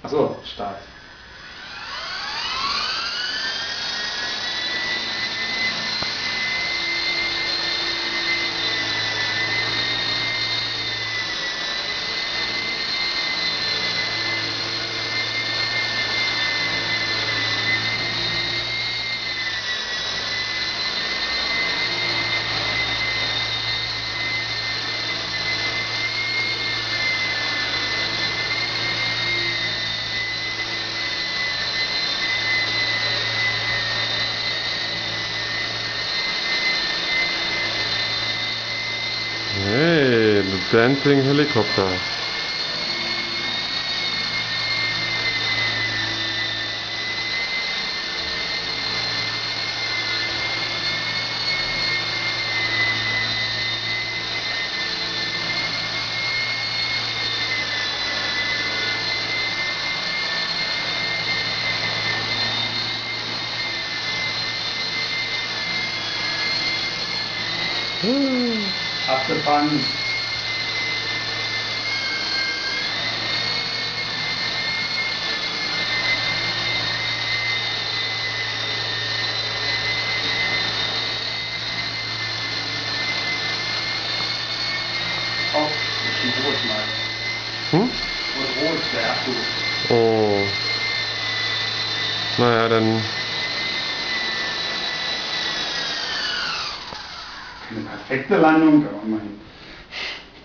Achso, Start. Hey, the dancing helicopter. Abgefahren. Oh, ist schon rot mal. Hm? Und rot, der Akku. Oh. Naja, dann. Eine perfekte Landung, aber immerhin.